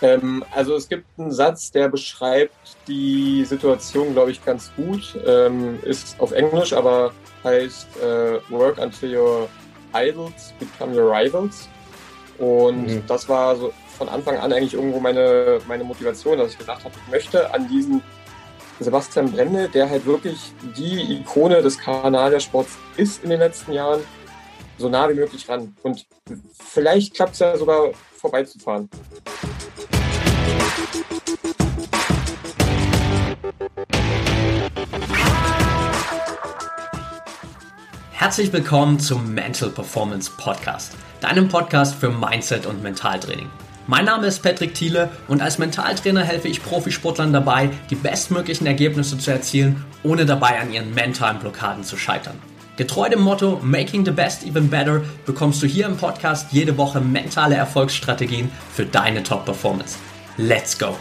Also es gibt einen Satz, der beschreibt die Situation, glaube ich, ganz gut. Ist auf Englisch, aber heißt Work until your idols become your rivals. Und das war so von Anfang an eigentlich irgendwo meine Motivation, dass ich gesagt habe, ich möchte an diesen Sebastian Brendel, der halt wirklich die Ikone des Kanadiersports ist in den letzten Jahren, so nah wie möglich ran. Und vielleicht klappt es ja sogar vorbeizufahren. Herzlich willkommen zum Mental Performance Podcast, deinem Podcast für Mindset und Mentaltraining. Mein Name ist Patrick Thiele und als Mentaltrainer helfe ich Profisportlern dabei, die bestmöglichen Ergebnisse zu erzielen, ohne dabei an ihren mentalen Blockaden zu scheitern. Getreu dem Motto Making the Best Even Better bekommst du hier im Podcast jede Woche mentale Erfolgsstrategien für deine Top-Performance. Let's go!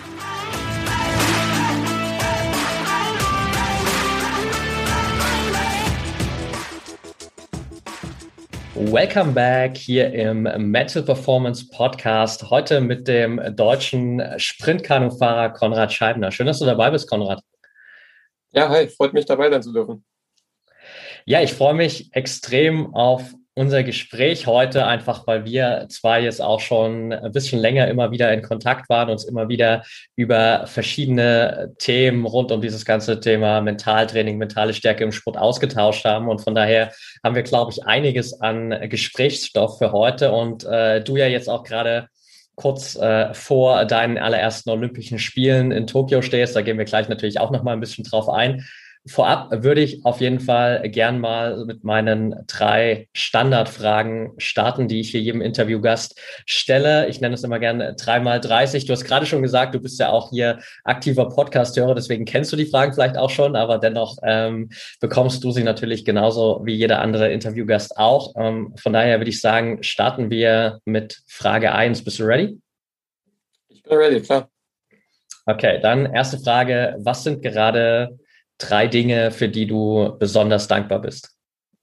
Welcome back hier im Mental Performance Podcast. Heute mit dem deutschen Sprintkanu-Fahrer Konrad Scheibner. Schön, dass du dabei bist, Konrad. Ja, hi, freut mich dabei sein zu dürfen. Ja, ich freue mich extrem auf unser Gespräch heute, einfach weil wir zwei jetzt auch schon ein bisschen länger immer wieder in Kontakt waren, uns immer wieder über verschiedene Themen rund um dieses ganze Thema Mentaltraining, mentale Stärke im Sport ausgetauscht haben. Und von daher haben wir, glaube ich, einiges an Gesprächsstoff für heute. Und du ja jetzt auch gerade kurz vor deinen allerersten Olympischen Spielen in Tokio stehst, da gehen wir gleich natürlich auch noch mal ein bisschen drauf ein. Vorab würde ich auf jeden Fall gern mal mit meinen 3 Standardfragen starten, die ich hier jedem Interviewgast stelle. Ich nenne es immer gerne 3x30. Du hast gerade schon gesagt, du bist ja auch hier aktiver Podcast-Hörer, deswegen kennst du die Fragen vielleicht auch schon, aber dennoch bekommst du sie natürlich genauso wie jeder andere Interviewgast auch. Von daher würde ich sagen, starten wir mit Frage 1. Bist du ready? Ich bin ready, klar. Okay, dann erste Frage. Was sind gerade 3 Dinge, für die du besonders dankbar bist?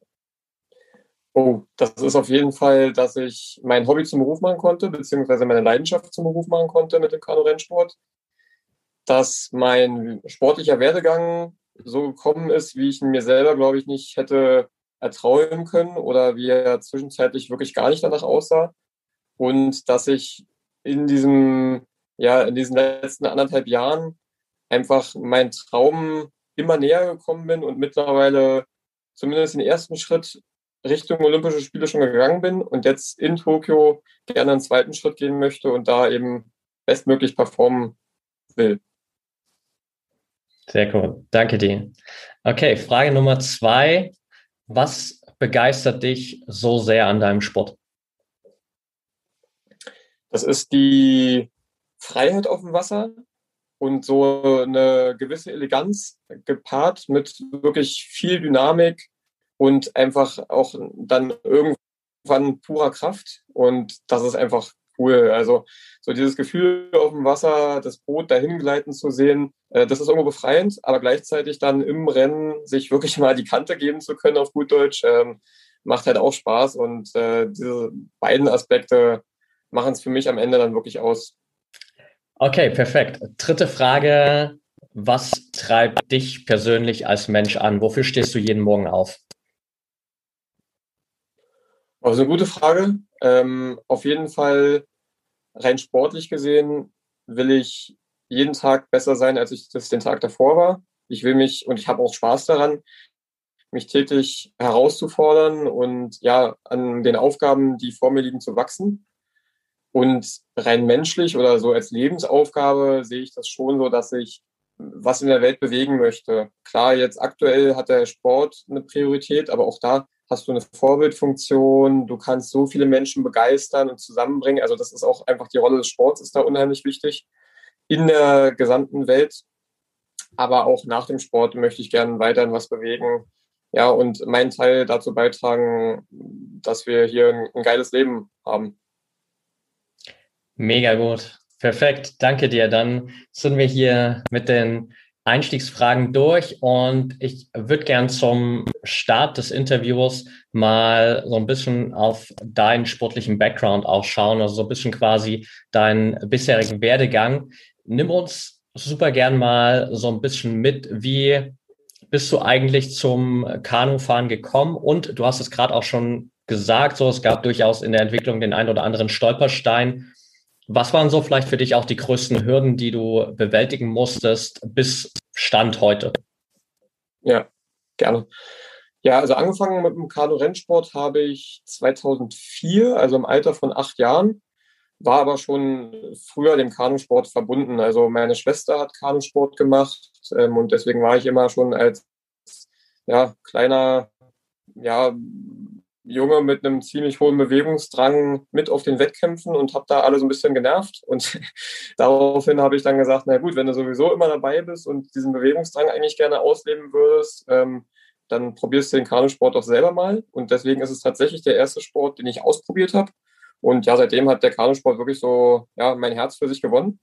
Oh, das ist auf jeden Fall, dass ich mein Hobby zum Beruf machen konnte, beziehungsweise meine Leidenschaft zum Beruf machen konnte mit dem Kanu-Rennsport. Dass mein sportlicher Werdegang so gekommen ist, wie ich ihn mir selber, glaube ich, nicht hätte erträumen können oder wie er zwischenzeitlich wirklich gar nicht danach aussah. Und dass ich in diesen letzten 1,5 Jahren einfach meinen Traum immer näher gekommen bin und mittlerweile zumindest den ersten Schritt Richtung Olympische Spiele schon gegangen bin und jetzt in Tokio gerne einen zweiten Schritt gehen möchte und da eben bestmöglich performen will. Sehr cool. Danke dir. Okay, Frage Nummer 2. Was begeistert dich so sehr an deinem Sport? Das ist die Freiheit auf dem Wasser und so eine gewisse Eleganz gepaart mit wirklich viel Dynamik und einfach auch dann irgendwann purer Kraft. Und das ist einfach cool. Also so dieses Gefühl auf dem Wasser, das Boot dahin gleiten zu sehen, das ist irgendwo befreiend, aber gleichzeitig dann im Rennen sich wirklich mal die Kante geben zu können, auf gut Deutsch, macht halt auch Spaß. Und diese beiden Aspekte machen es für mich am Ende dann wirklich aus. Okay, perfekt. Dritte Frage. Was treibt dich persönlich als Mensch an? Wofür stehst du jeden Morgen auf? Also eine gute Frage. Auf jeden Fall rein sportlich gesehen will ich jeden Tag besser sein, als ich das den Tag davor war. Ich will mich und ich habe auch Spaß daran, mich täglich herauszufordern und ja, an den Aufgaben, die vor mir liegen, zu wachsen. Und rein menschlich oder so als Lebensaufgabe sehe ich das schon so, dass ich was in der Welt bewegen möchte. Klar, jetzt aktuell hat der Sport eine Priorität, aber auch da hast du eine Vorbildfunktion. Du kannst so viele Menschen begeistern und zusammenbringen. Also das ist auch einfach die Rolle des Sports ist da unheimlich wichtig in der gesamten Welt. Aber auch nach dem Sport möchte ich gerne weiterhin was bewegen. Ja, und meinen Teil dazu beitragen, dass wir hier ein geiles Leben haben. Mega gut. Perfekt. Danke dir. Dann sind wir hier mit den Einstiegsfragen durch und ich würde gern zum Start des Interviews mal so ein bisschen auf deinen sportlichen Background auch schauen, also so ein bisschen quasi deinen bisherigen Werdegang. Nimm uns super gern mal so ein bisschen mit, wie bist du eigentlich zum Kanufahren gekommen? Und du hast es gerade auch schon gesagt, so es gab durchaus in der Entwicklung den einen oder anderen Stolperstein. Was waren so vielleicht für dich auch die größten Hürden, die du bewältigen musstest bis Stand heute? Ja, gerne. Ja, also angefangen mit dem Kanu-Rennsport habe ich 2004, also im Alter von 8 Jahren, war aber schon früher dem Kanusport verbunden. Also meine Schwester hat Kanusport gemacht, und deswegen war ich immer schon als ja, kleiner ja, Junge mit einem ziemlich hohen Bewegungsdrang mit auf den Wettkämpfen und habe da alle so ein bisschen genervt. Und daraufhin habe ich dann gesagt, na gut, wenn du sowieso immer dabei bist und diesen Bewegungsdrang eigentlich gerne ausleben würdest, dann probierst du den Kanusport doch selber mal. Und deswegen ist es tatsächlich der erste Sport, den ich ausprobiert habe. Und ja, seitdem hat der Kanusport wirklich so ja, mein Herz für sich gewonnen.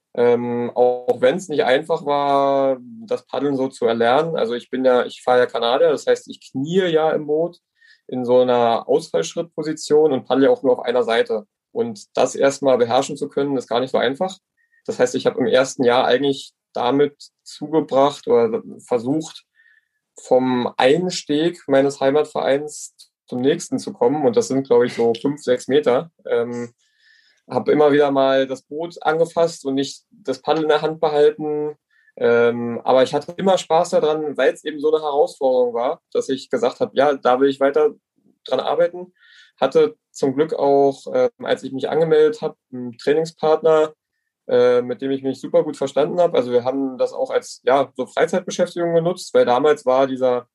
Auch wenn es nicht einfach war, das Paddeln so zu erlernen. Also ich fahre ja Kanadier, das heißt, ich knie ja im Boot in so einer Ausfallschrittposition und paddle ja auch nur auf einer Seite. Und das erstmal beherrschen zu können, ist gar nicht so einfach. Das heißt, ich habe im ersten Jahr eigentlich damit zugebracht oder versucht, vom Einsteg meines Heimatvereins zum nächsten zu kommen. Und das sind, glaube ich, so 5, 6 Meter. Habe immer wieder mal das Boot angefasst und nicht das Paddel in der Hand behalten. Aber ich hatte immer Spaß daran, weil es eben so eine Herausforderung war, dass ich gesagt habe, ja, da will ich weiter dran arbeiten. Hatte zum Glück auch, als ich mich angemeldet habe, einen Trainingspartner, mit dem ich mich super gut verstanden habe. Also wir haben das auch als ja, so Freizeitbeschäftigung genutzt, weil damals war dieser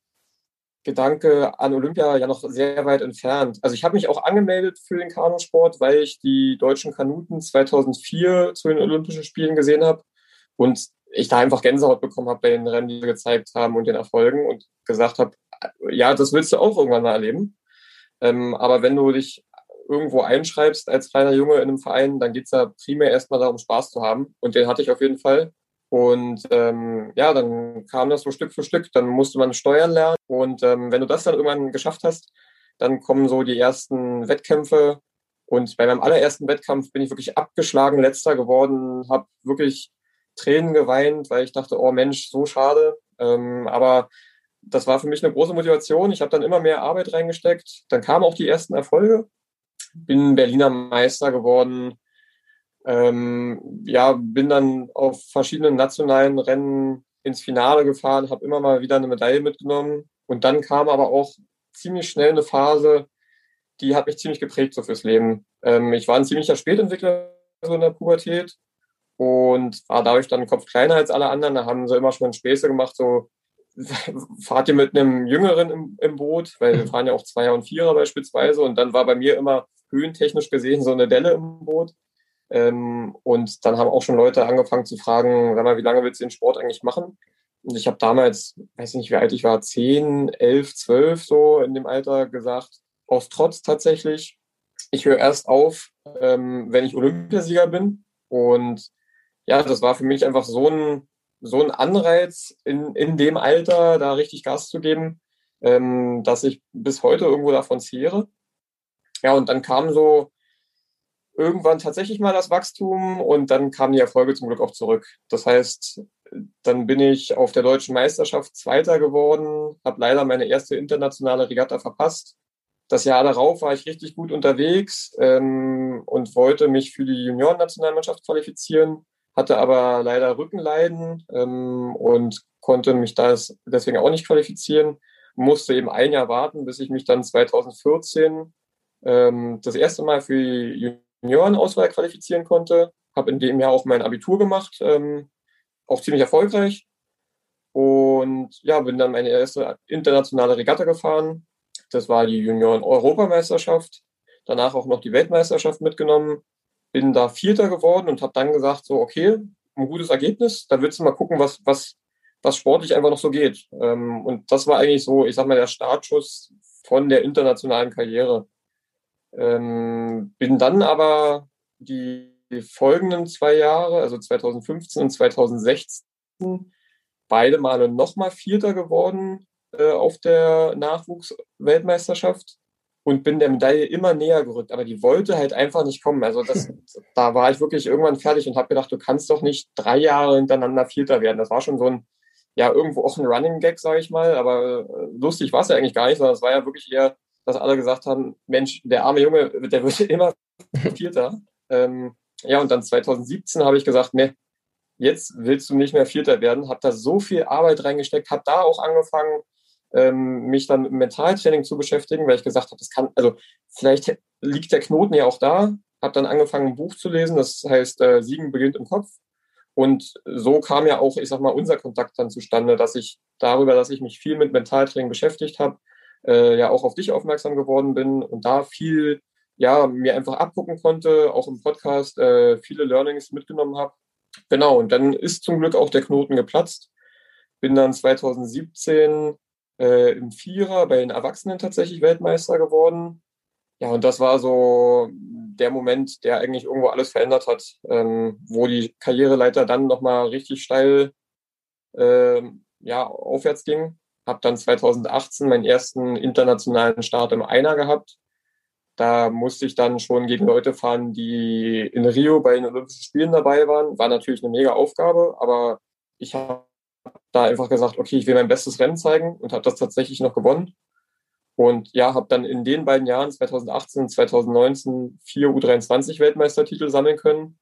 Gedanke an Olympia ja noch sehr weit entfernt. Also ich habe mich auch angemeldet für den Kanusport, weil ich die deutschen Kanuten 2004 zu den Olympischen Spielen gesehen habe und ich da einfach Gänsehaut bekommen habe bei den Rennen, die wir gezeigt haben und den Erfolgen und gesagt habe, ja, das willst du auch irgendwann mal erleben. Aber wenn du dich irgendwo einschreibst als kleiner Junge in einem Verein, dann geht es ja primär erstmal darum, Spaß zu haben. Und den hatte ich auf jeden Fall. Und ja, dann kam das so Stück für Stück. Dann musste man steuern lernen. Und wenn du das dann irgendwann geschafft hast, dann kommen so die ersten Wettkämpfe. Und bei meinem allerersten Wettkampf bin ich wirklich abgeschlagen letzter geworden, habe wirklich Tränen geweint, weil ich dachte, oh Mensch, so schade. Aber das war für mich eine große Motivation. Ich habe dann immer mehr Arbeit reingesteckt. Dann kamen auch die ersten Erfolge. Bin Berliner Meister geworden. Ja, bin dann auf verschiedenen nationalen Rennen ins Finale gefahren, habe immer mal wieder eine Medaille mitgenommen. Und dann kam aber auch ziemlich schnell eine Phase, die hat mich ziemlich geprägt so fürs Leben. Ich war ein ziemlicher Spätentwickler so in der Pubertät und war dadurch dann einen Kopf kleiner als alle anderen. Da haben sie immer schon Späße gemacht, so fahrt ihr mit einem Jüngeren im Boot, weil wir fahren ja auch Zweier und Vierer beispielsweise. Und dann war bei mir immer höhentechnisch gesehen so eine Delle im Boot. Und dann haben auch schon Leute angefangen zu fragen, sag mal, wie lange willst du den Sport eigentlich machen? Und ich habe damals, weiß nicht, wie alt ich war, 10, 11, 12 so in dem Alter gesagt, aus Trotz tatsächlich, ich höre erst auf, wenn ich Olympiasieger bin. Und ja, das war für mich einfach so ein Anreiz in dem Alter, da richtig Gas zu geben, dass ich bis heute irgendwo davon zehre. Ja, und dann kam so irgendwann tatsächlich mal das Wachstum und dann kamen die Erfolge zum Glück auch zurück. Das heißt, dann bin ich auf der deutschen Meisterschaft Zweiter geworden, habe leider meine erste internationale Regatta verpasst. Das Jahr darauf war ich richtig gut unterwegs und wollte mich für die Juniorennationalmannschaft qualifizieren, hatte aber leider Rückenleiden und konnte mich deswegen auch nicht qualifizieren. Musste eben ein Jahr warten, bis ich mich dann 2014 das erste Mal für die Juniorenauswahl qualifizieren konnte. Habe in dem Jahr auch mein Abitur gemacht, auch ziemlich erfolgreich. Und ja, bin dann meine erste internationale Regatta gefahren. Das war die Junioren-Europameisterschaft. Danach auch noch die Weltmeisterschaft mitgenommen. Bin da Vierter geworden und habe dann gesagt, so, okay, ein gutes Ergebnis. Da willst du mal gucken, was sportlich einfach noch so geht. Und das war eigentlich so, ich sag mal, der Startschuss von der internationalen Karriere. Bin dann aber die folgenden 2 Jahre, also 2015 und 2016, beide Male nochmal Vierter geworden auf der Nachwuchsweltmeisterschaft und bin der Medaille immer näher gerückt. Aber die wollte halt einfach nicht kommen. Also da war ich wirklich irgendwann fertig und habe gedacht, du kannst doch nicht 3 Jahre hintereinander Vierter werden. Das war schon so ein, ja, irgendwo auch ein Running Gag, sage ich mal. Aber lustig war es ja eigentlich gar nicht, sondern es war ja wirklich eher, dass alle gesagt haben, Mensch, der arme Junge, der wird immer Vierter. Ja, und dann 2017 habe ich gesagt, ne, jetzt willst du nicht mehr Vierter werden. Habe da so viel Arbeit reingesteckt, habe da auch angefangen, mich dann mit dem Mentaltraining zu beschäftigen, weil ich gesagt habe, das kann, also vielleicht liegt der Knoten ja auch da. Habe dann angefangen, ein Buch zu lesen, das heißt Siegen beginnt im Kopf. Und so kam ja auch, ich sag mal, unser Kontakt dann zustande, dass ich darüber, dass ich mich viel mit Mentaltraining beschäftigt habe, ja auch auf dich aufmerksam geworden bin und da viel, ja, mir einfach abgucken konnte, auch im Podcast viele Learnings mitgenommen habe. Genau, und dann ist zum Glück auch der Knoten geplatzt. Bin dann 2017 im Vierer bei den Erwachsenen tatsächlich Weltmeister geworden. Ja, und das war so der Moment, der eigentlich irgendwo alles verändert hat, wo die Karriereleiter dann nochmal richtig steil ja, aufwärts ging. Habe dann 2018 meinen ersten internationalen Start im Einer gehabt. Da musste ich dann schon gegen Leute fahren, die in Rio bei den Olympischen Spielen dabei waren. War natürlich eine mega Aufgabe, aber ich habe da einfach gesagt, okay, ich will mein bestes Rennen zeigen und habe das tatsächlich noch gewonnen. Und ja, habe dann in den beiden Jahren, 2018 und 2019, 4 U23-Weltmeistertitel sammeln können.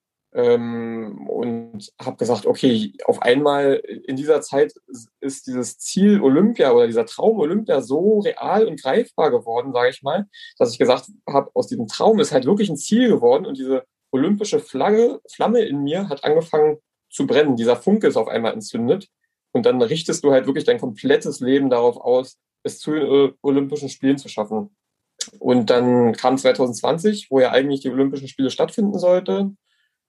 Und habe gesagt, okay, auf einmal in dieser Zeit ist dieses Ziel Olympia oder dieser Traum Olympia so real und greifbar geworden, sage ich mal, dass ich gesagt habe, aus diesem Traum ist halt wirklich ein Ziel geworden und diese olympische Flamme in mir hat angefangen zu brennen. Dieser Funke ist auf einmal entzündet und dann richtest du halt wirklich dein komplettes Leben darauf aus, es zu den Olympischen Spielen zu schaffen. Und dann kam 2020, wo ja eigentlich die Olympischen Spiele stattfinden sollten.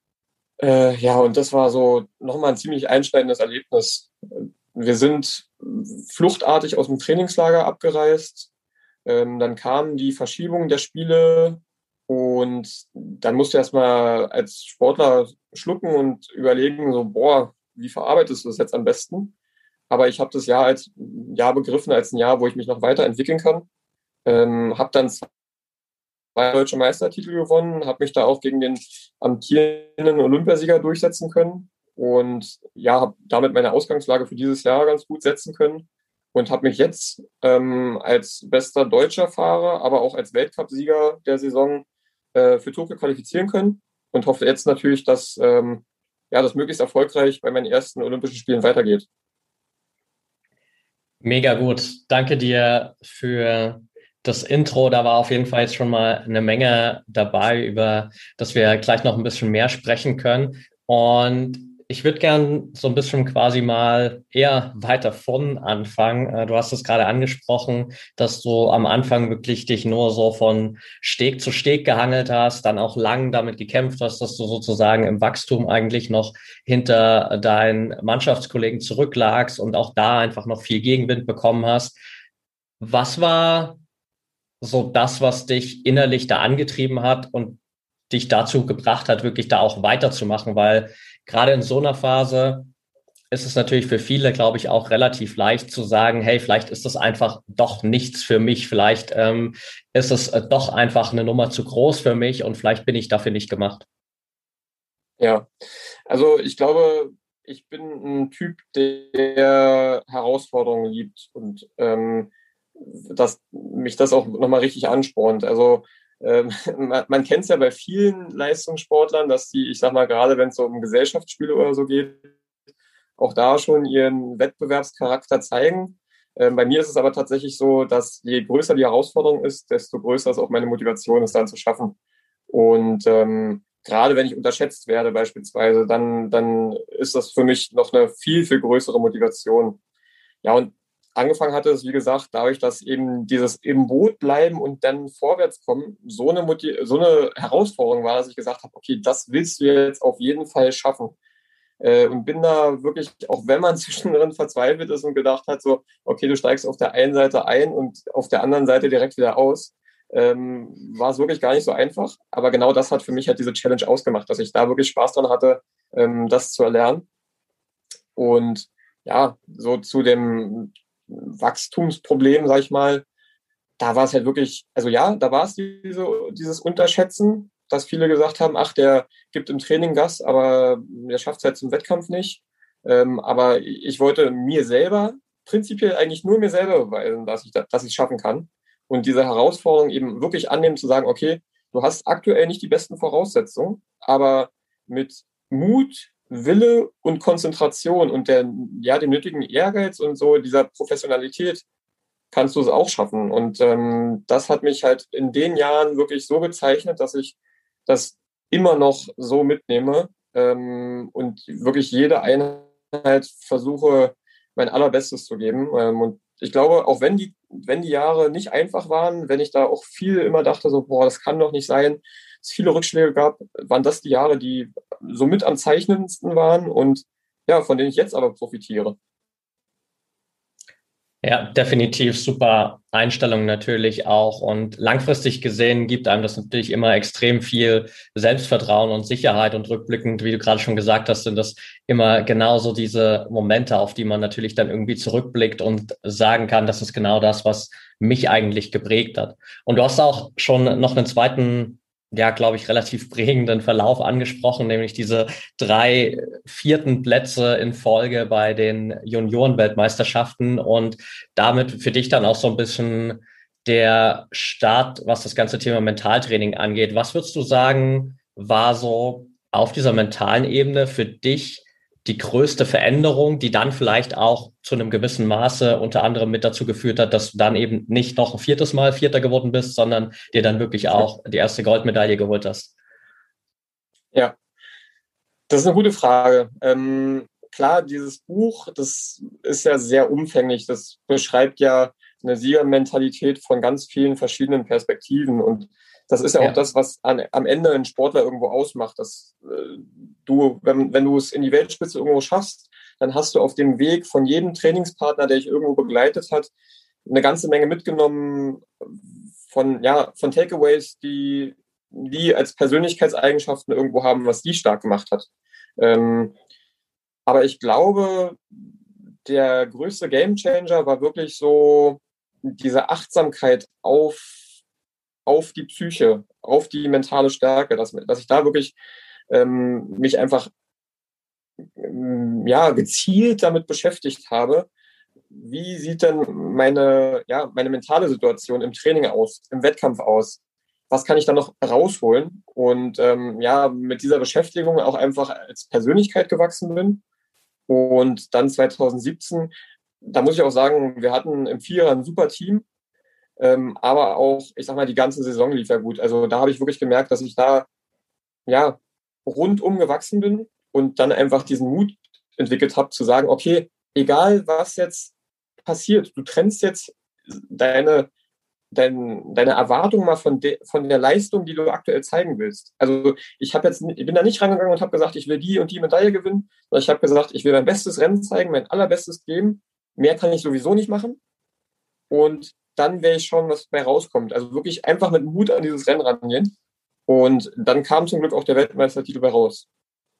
Ja, und das war so nochmal ein ziemlich einschneidendes Erlebnis. Wir sind fluchtartig aus dem Trainingslager abgereist. Dann kam die Verschiebung der Spiele und dann musst du erstmal als Sportler schlucken und überlegen, so, boah, wie verarbeitest du das jetzt am besten? Aber ich habe das Jahr als Jahr begriffen, als ein Jahr, wo ich mich noch weiterentwickeln kann. Habe dann 2 deutsche Meistertitel gewonnen, habe mich da auch gegen den amtierenden Olympiasieger durchsetzen können und ja, habe damit meine Ausgangslage für dieses Jahr ganz gut setzen können und habe mich jetzt als bester deutscher Fahrer, aber auch als Weltcupsieger der Saison für Tokio qualifizieren können und hoffe jetzt natürlich, dass ja, das möglichst erfolgreich bei meinen ersten Olympischen Spielen weitergeht. Mega gut. Danke dir für das Intro. Da war auf jeden Fall jetzt schon mal eine Menge dabei, über das wir gleich noch ein bisschen mehr sprechen können. Und ich würde gern so ein bisschen quasi mal eher weiter von anfangen. Du hast es gerade angesprochen, dass du am Anfang wirklich dich nur so von Steg zu Steg gehangelt hast, dann auch lang damit gekämpft hast, dass du sozusagen im Wachstum eigentlich noch hinter deinen Mannschaftskollegen zurücklagst und auch da einfach noch viel Gegenwind bekommen hast. Was war so das, was dich innerlich da angetrieben hat und dich dazu gebracht hat, wirklich da auch weiterzumachen? Weil gerade in so einer Phase ist es natürlich für viele, glaube ich, auch relativ leicht zu sagen, hey, vielleicht ist das einfach doch nichts für mich, vielleicht ist es doch einfach eine Nummer zu groß für mich und vielleicht bin ich dafür nicht gemacht. Ja, also ich glaube, ich bin ein Typ, der Herausforderungen liebt und dass mich das auch nochmal richtig anspornt. Also man kennt es ja bei vielen Leistungssportlern, dass die, ich sag mal, gerade wenn es so um Gesellschaftsspiele oder so geht, auch da schon ihren Wettbewerbscharakter zeigen. Bei mir ist es aber tatsächlich so, dass je größer die Herausforderung ist, desto größer ist auch meine Motivation, es dann zu schaffen. Und gerade wenn ich unterschätzt werde beispielsweise, dann ist das für mich noch eine viel, viel größere Motivation. Ja, und angefangen hatte es, wie gesagt, dadurch, dass eben dieses im Boot bleiben und dann vorwärts kommen so eine Herausforderung war, dass ich gesagt habe, okay, das willst du jetzt auf jeden Fall schaffen. Und bin da wirklich, auch wenn man zwischendrin verzweifelt ist und gedacht hat, so, okay, du steigst auf der einen Seite ein und auf der anderen Seite direkt wieder aus, war es wirklich gar nicht so einfach. Aber genau das hat für mich halt diese Challenge ausgemacht, dass ich da wirklich Spaß dran hatte, das zu erlernen. Und ja, so zu dem Wachstumsproblem, sag ich mal, da war es halt wirklich, also ja, da war es dieses Unterschätzen, dass viele gesagt haben, ach, der gibt im Training Gas, aber der schafft es halt zum Wettkampf nicht. Aber ich wollte mir selber, prinzipiell eigentlich nur mir selber beweisen, dass ich es schaffen kann. Und diese Herausforderung eben wirklich annehmen, zu sagen, okay, du hast aktuell nicht die besten Voraussetzungen, aber mit Mut, Wille und Konzentration und dem nötigen Ehrgeiz und so dieser Professionalität kannst du es auch schaffen. Und das hat mich halt in den Jahren wirklich so gezeichnet, dass ich das immer noch so mitnehme und wirklich jede Einheit versuche, mein Allerbestes zu geben. Und ich glaube, auch wenn die Jahre nicht einfach waren, wenn ich da auch viel immer dachte, so, boah, das kann doch nicht sein, es viele Rückschläge gab, waren das die Jahre, die somit am zeichnendsten waren und ja, von denen ich jetzt aber profitiere. Ja, definitiv super Einstellung natürlich auch. Und langfristig gesehen gibt einem das natürlich immer extrem viel Selbstvertrauen und Sicherheit. Und rückblickend, wie du gerade schon gesagt hast, sind das immer genauso diese Momente, auf die man natürlich dann irgendwie zurückblickt und sagen kann, das ist genau das, was mich eigentlich geprägt hat. Und du hast auch schon noch einen zweiten, ja, glaube ich, relativ prägenden Verlauf angesprochen, nämlich diese 3 vierten Plätze in Folge bei den Juniorenweltmeisterschaften und damit für dich dann auch so ein bisschen der Start, was das ganze Thema Mentaltraining angeht. Was würdest du sagen, war so auf dieser mentalen Ebene für dich die größte Veränderung, die dann vielleicht auch zu einem gewissen Maße unter anderem mit dazu geführt hat, dass du dann eben nicht noch ein viertes Mal Vierter geworden bist, sondern dir dann wirklich auch die erste Goldmedaille geholt hast? Ja, das ist eine gute Frage. Klar, dieses Buch, das ist ja sehr umfänglich. Das beschreibt ja eine Siegermentalität von ganz vielen verschiedenen Perspektiven. Und das ist ja auch Ja. das, was am Ende einen Sportler irgendwo ausmacht. Dass wenn du es in die Weltspitze irgendwo schaffst, dann hast du auf dem Weg von jedem Trainingspartner, der dich irgendwo begleitet hat, eine ganze Menge mitgenommen von Takeaways, die als Persönlichkeitseigenschaften irgendwo haben, was die stark gemacht hat. Aber ich glaube, der größte Gamechanger war wirklich so diese Achtsamkeit auf die Psyche, auf die mentale Stärke, dass ich da wirklich mich einfach gezielt damit beschäftigt habe. Wie sieht denn meine mentale Situation im Training aus, im Wettkampf aus? Was kann ich da noch rausholen? Und mit dieser Beschäftigung auch einfach als Persönlichkeit gewachsen bin. Und dann 2017, da muss ich auch sagen, wir hatten im Vierer ein super Team, aber auch, ich sag mal, die ganze Saison lief ja gut. Also da habe ich wirklich gemerkt, dass ich da ja rundum gewachsen bin und dann einfach diesen Mut entwickelt habe, zu sagen, okay, egal was jetzt passiert, du trennst jetzt deine Erwartung mal von der Leistung, die du aktuell zeigen willst. Also ich bin da nicht rangegangen und habe gesagt, ich will die und die Medaille gewinnen, sondern ich habe gesagt, ich will mein bestes Rennen zeigen, mein allerbestes geben. Mehr kann ich sowieso nicht machen. Und dann werde ich schauen, was dabei rauskommt. Also wirklich einfach mit Mut an dieses Rennen rangehen. Und dann kam zum Glück auch der Weltmeistertitel bei raus.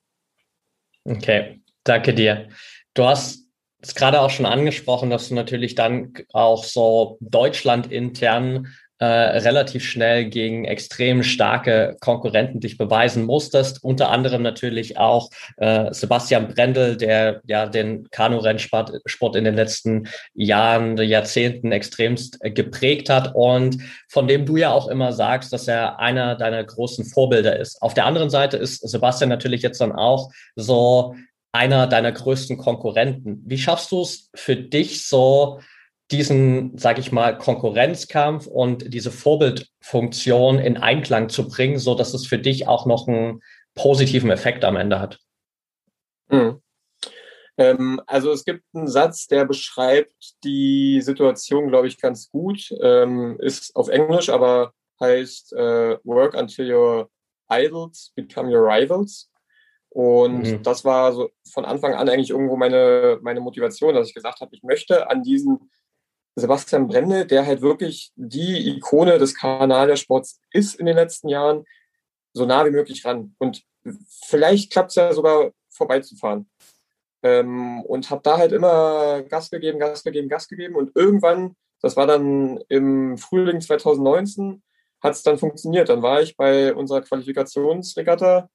Okay, danke dir. Du hast es gerade auch schon angesprochen, dass du natürlich dann auch so deutschlandintern relativ schnell gegen extrem starke Konkurrenten dich beweisen musstest. Unter anderem natürlich auch Sebastian Brendel, der ja den Kanu-Rennsport in den letzten Jahren, Jahrzehnten extremst geprägt hat und von dem du ja auch immer sagst, dass er einer deiner großen Vorbilder ist. Auf der anderen Seite ist Sebastian natürlich jetzt dann auch so einer deiner größten Konkurrenten. Wie schaffst du es für dich so, diesen, sag ich mal, Konkurrenzkampf und diese Vorbildfunktion in Einklang zu bringen, so dass es für dich auch noch einen positiven Effekt am Ende hat? Mhm. Also es gibt einen Satz, der beschreibt die Situation, glaube ich, ganz gut. Ist auf Englisch, aber heißt Work until your idols become your rivals. Und Mhm. das war so von Anfang an eigentlich irgendwo meine Motivation, dass ich gesagt habe, ich möchte an diesen Sebastian Brendel, der halt wirklich die Ikone des Kanaliersports ist in den letzten Jahren, so nah wie möglich ran. Und vielleicht klappt es ja sogar vorbeizufahren. und habe da halt immer Gas gegeben, Gas gegeben, Gas gegeben. Und irgendwann, das war dann im Frühling 2019, hat es dann funktioniert. Dann war ich bei unserer Qualifikationsregatta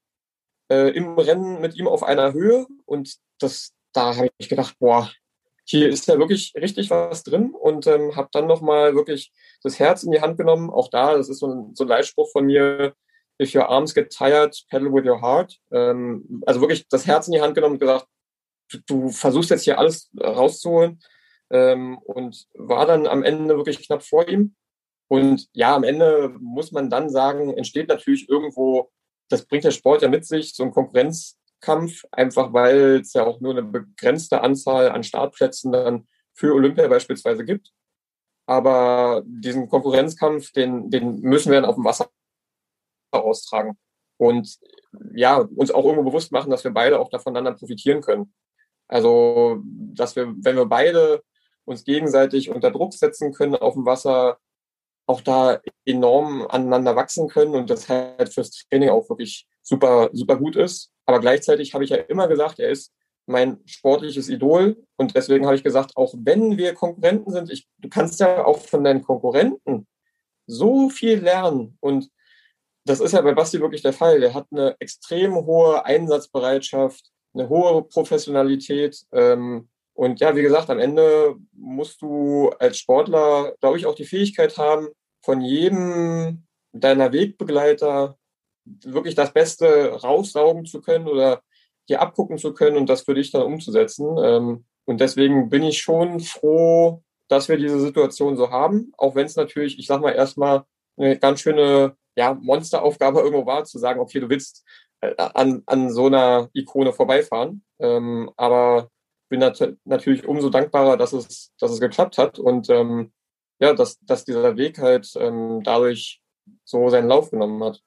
im Rennen mit ihm auf einer Höhe und da habe ich gedacht, boah, hier ist ja wirklich richtig was drin und habe dann nochmal wirklich das Herz in die Hand genommen. Auch da, das ist so ein Leitspruch von mir, if your arms get tired, paddle with your heart. Also wirklich das Herz in die Hand genommen und gesagt, du versuchst jetzt hier alles rauszuholen und war dann am Ende wirklich knapp vor ihm. Und ja, am Ende muss man dann sagen, entsteht natürlich irgendwo, das bringt der Sport ja mit sich, so ein Konkurrenzkampf, einfach weil es ja auch nur eine begrenzte Anzahl an Startplätzen dann für Olympia beispielsweise gibt. Aber diesen Konkurrenzkampf, den müssen wir dann auf dem Wasser austragen. Und ja, uns auch irgendwo bewusst machen, dass wir beide auch voneinander profitieren können. Also, dass wir, wenn wir beide uns gegenseitig unter Druck setzen können auf dem Wasser, auch da enorm aneinander wachsen können und das halt fürs Training auch wirklich super, super gut ist. Aber gleichzeitig habe ich ja immer gesagt, er ist mein sportliches Idol und deswegen habe ich gesagt, auch wenn wir Konkurrenten sind, du kannst ja auch von deinen Konkurrenten so viel lernen und das ist ja bei Basti wirklich der Fall. Der hat eine extrem hohe Einsatzbereitschaft, eine hohe Professionalität. Und ja, wie gesagt, am Ende musst du als Sportler, glaube ich, auch die Fähigkeit haben, von jedem deiner Wegbegleiter wirklich das Beste raussaugen zu können oder dir abgucken zu können und das für dich dann umzusetzen. Und deswegen bin ich schon froh, dass wir diese Situation so haben, auch wenn es natürlich, ich sag mal, erstmal eine ganz schöne Monsteraufgabe irgendwo war, zu sagen, okay, du willst an so einer Ikone vorbeifahren. Aber bin natürlich umso dankbarer, dass es geklappt hat und dass dieser Weg halt dadurch so seinen Lauf genommen hat.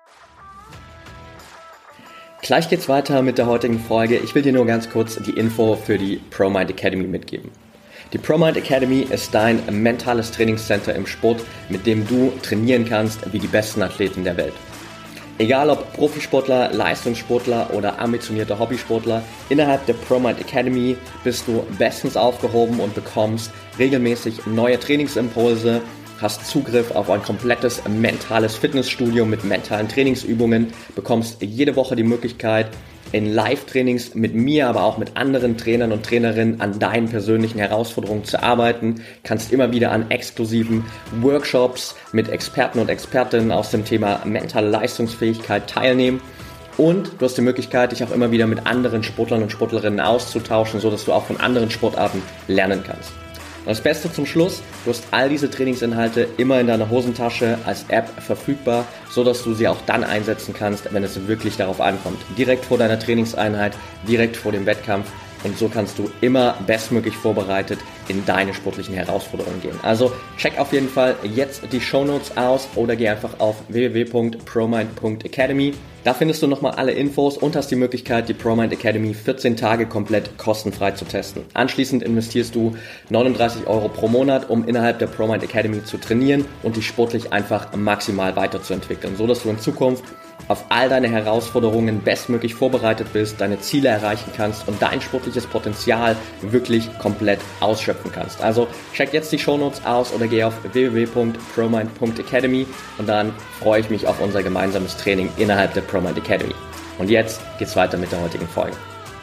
Gleich geht's weiter mit der heutigen Folge. Ich will dir nur ganz kurz die Info für die ProMind Academy mitgeben. Die ProMind Academy ist dein mentales Trainingscenter im Sport, mit dem du trainieren kannst wie die besten Athleten der Welt. Egal ob Profisportler, Leistungssportler oder ambitionierter Hobbysportler, innerhalb der ProMind Academy bist du bestens aufgehoben und bekommst regelmäßig neue Trainingsimpulse, hast Zugriff auf ein komplettes mentales Fitnessstudio mit mentalen Trainingsübungen, bekommst jede Woche die Möglichkeit, in Live-Trainings mit mir, aber auch mit anderen Trainern und Trainerinnen an deinen persönlichen Herausforderungen zu arbeiten, kannst immer wieder an exklusiven Workshops mit Experten und Expertinnen aus dem Thema mentale Leistungsfähigkeit teilnehmen und du hast die Möglichkeit, dich auch immer wieder mit anderen Sportlern und Sportlerinnen auszutauschen, sodass du auch von anderen Sportarten lernen kannst. Und das Beste zum Schluss, du hast all diese Trainingsinhalte immer in deiner Hosentasche als App verfügbar, so dass du sie auch dann einsetzen kannst, wenn es wirklich darauf ankommt. Direkt vor deiner Trainingseinheit, direkt vor dem Wettkampf und so kannst du immer bestmöglich vorbereitet in deine sportlichen Herausforderungen gehen. Also check auf jeden Fall jetzt die Shownotes aus oder geh einfach auf www.promind.academy. Da findest du nochmal alle Infos und hast die Möglichkeit, die ProMind Academy 14 Tage komplett kostenfrei zu testen. Anschließend investierst du 39 € pro Monat, um innerhalb der ProMind Academy zu trainieren und dich sportlich einfach maximal weiterzuentwickeln, so dass du in Zukunft auf all deine Herausforderungen bestmöglich vorbereitet bist, deine Ziele erreichen kannst und dein sportliches Potenzial wirklich komplett ausschöpfen kannst. Also check jetzt die Shownotes aus oder geh auf www.promind.academy und dann freue ich mich auf unser gemeinsames Training innerhalb der ProMind Academy. Und jetzt geht's weiter mit der heutigen Folge.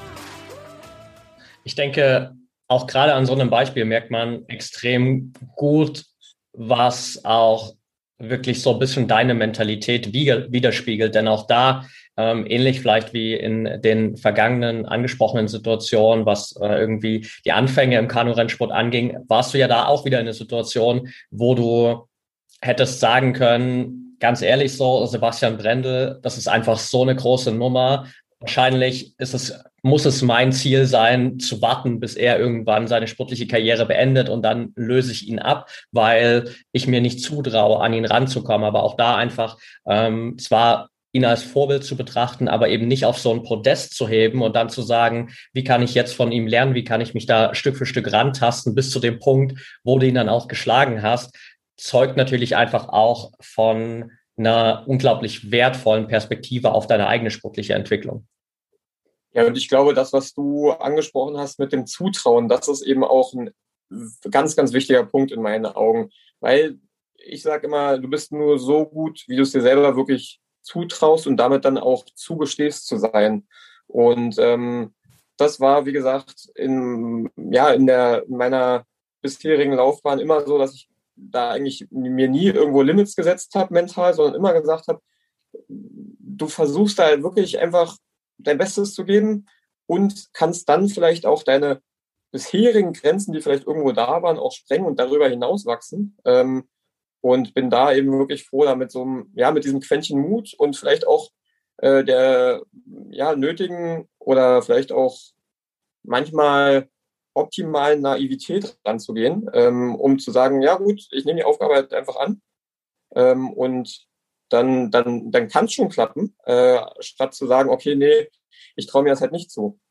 Ich denke, auch gerade an so einem Beispiel merkt man extrem gut, was auch wirklich so ein bisschen deine Mentalität widerspiegelt. Denn auch da, ähnlich vielleicht wie in den vergangenen angesprochenen Situationen, was irgendwie die Anfänge im Kanurennsport anging, warst du ja da auch wieder in einer Situation, wo du hättest sagen können, ganz ehrlich so, Sebastian Brendel, das ist einfach so eine große Nummer. Wahrscheinlich muss es mein Ziel sein, zu warten, bis er irgendwann seine sportliche Karriere beendet und dann löse ich ihn ab, weil ich mir nicht zutraue, an ihn ranzukommen. Aber auch da einfach zwar ihn als Vorbild zu betrachten, aber eben nicht auf so ein Podest zu heben und dann zu sagen, wie kann ich jetzt von ihm lernen, wie kann ich mich da Stück für Stück rantasten bis zu dem Punkt, wo du ihn dann auch geschlagen hast, zeugt natürlich einfach auch von einer unglaublich wertvollen Perspektive auf deine eigene sportliche Entwicklung. Ja, und ich glaube, das, was du angesprochen hast mit dem Zutrauen, das ist eben auch ein ganz, ganz wichtiger Punkt in meinen Augen. Weil ich sage immer, du bist nur so gut, wie du es dir selber wirklich zutraust und damit dann auch zugestehst zu sein. Und das war, wie gesagt, in meiner bisherigen Laufbahn immer so, dass ich da eigentlich mir nie irgendwo Limits gesetzt habe mental, sondern immer gesagt habe, du versuchst da wirklich einfach dein Bestes zu geben und kannst dann vielleicht auch deine bisherigen Grenzen, die vielleicht irgendwo da waren, auch sprengen und darüber hinaus wachsen. Und bin da eben wirklich froh, da mit mit diesem Quäntchen Mut und vielleicht auch der nötigen oder vielleicht auch manchmal optimalen Naivität ranzugehen, um zu sagen, ja gut, ich nehme die Aufgabe halt einfach an, und dann kann es schon klappen, statt zu sagen, okay, nee, ich traue mir das halt nicht zu.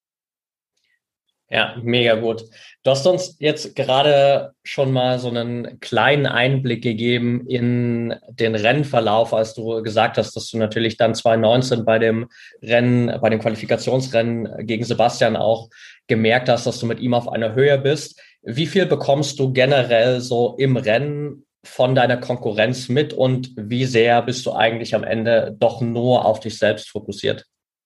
Ja, mega gut. Du hast uns jetzt gerade schon mal so einen kleinen Einblick gegeben in den Rennverlauf, als du gesagt hast, dass du natürlich dann 2019 bei dem Rennen, bei dem Qualifikationsrennen gegen Sebastian auch gemerkt hast, dass du mit ihm auf einer Höhe bist. Wie viel bekommst du generell so im Rennen von deiner Konkurrenz mit und wie sehr bist du eigentlich am Ende doch nur auf dich selbst fokussiert?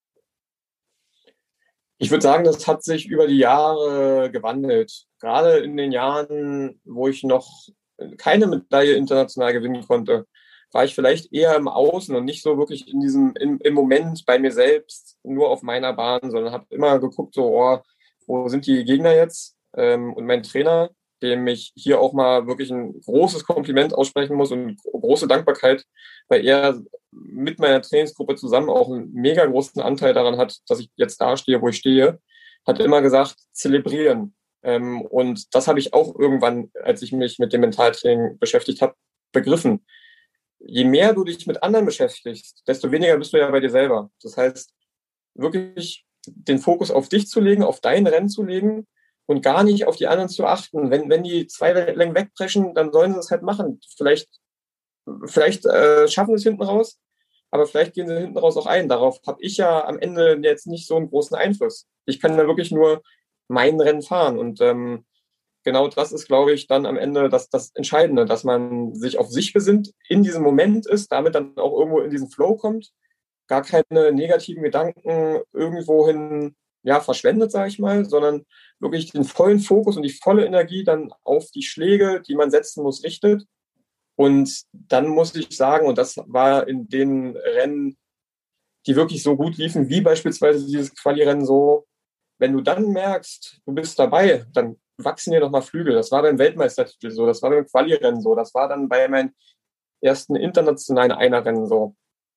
Ich würde sagen, das hat sich über die Jahre gewandelt. Gerade in den Jahren, wo ich noch keine Medaille international gewinnen konnte, war ich vielleicht eher im Außen und nicht so wirklich im Moment bei mir selbst, nur auf meiner Bahn, sondern habe immer geguckt, so, oh, wo sind die Gegner jetzt? Und mein Trainer, dem ich hier auch mal wirklich ein großes Kompliment aussprechen muss und große Dankbarkeit, weil er mit meiner Trainingsgruppe zusammen auch einen mega großen Anteil daran hat, dass ich jetzt da stehe, wo ich stehe, hat immer gesagt, zelebrieren. Und das habe ich auch irgendwann, als ich mich mit dem Mentaltraining beschäftigt habe, begriffen. Je mehr du dich mit anderen beschäftigst, desto weniger bist du ja bei dir selber. Das heißt, wirklich den Fokus auf dich zu legen, auf dein Rennen zu legen und gar nicht auf die anderen zu achten. Wenn die zwei Längen wegpreschen, dann sollen sie es halt machen. Vielleicht schaffen sie es hinten raus, aber vielleicht gehen sie hinten raus auch ein. Darauf habe ich ja am Ende jetzt nicht so einen großen Einfluss. Ich kann da wirklich nur mein Rennen fahren. Und genau das ist, glaube ich, dann am Ende das Entscheidende, dass man sich auf sich besinnt, in diesem Moment ist, damit dann auch irgendwo in diesen Flow kommt, gar keine negativen Gedanken irgendwohin verschwendet, sage ich mal, sondern wirklich den vollen Fokus und die volle Energie dann auf die Schläge, die man setzen muss, richtet. Und dann muss ich sagen, und das war in den Rennen, die wirklich so gut liefen, wie beispielsweise dieses Quali-Rennen so, wenn du dann merkst, du bist dabei, dann wachsen dir nochmal Flügel. Das war beim Weltmeistertitel so, das war beim Quali-Rennen so, das war dann bei meinen ersten internationalen Einerrennen so.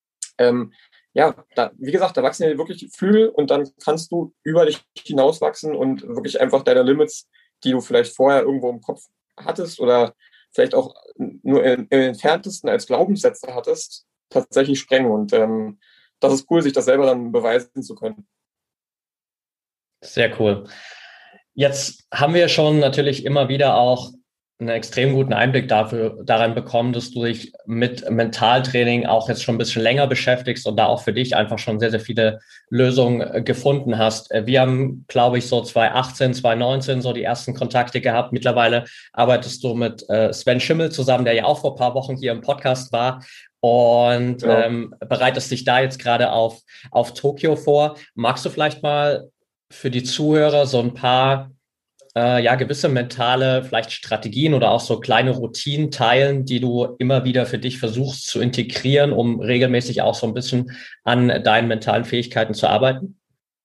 Wie gesagt, da wachsen dir wirklich Flügel und dann kannst du über dich hinauswachsen und wirklich einfach deine Limits, die du vielleicht vorher irgendwo im Kopf hattest oder vielleicht auch nur im Entferntesten als Glaubenssätze hattest, tatsächlich sprengen. Und das ist cool, sich das selber dann beweisen zu können. Sehr cool. Jetzt haben wir schon natürlich immer wieder auch einen extrem guten Einblick daran bekommen, dass du dich mit Mentaltraining auch jetzt schon ein bisschen länger beschäftigst und da auch für dich einfach schon sehr, sehr viele Lösungen gefunden hast. Wir haben, glaube ich, so 2018, 2019 so die ersten Kontakte gehabt. Mittlerweile arbeitest du mit Sven Schimmel zusammen, der ja auch vor ein paar Wochen hier im Podcast war und bereitest dich da jetzt gerade auf Tokio vor. Magst du vielleicht mal für die Zuhörer so ein paar gewisse mentale vielleicht Strategien oder auch so kleine Routinen teilen, die du immer wieder für dich versuchst zu integrieren, um regelmäßig auch so ein bisschen an deinen mentalen Fähigkeiten zu arbeiten?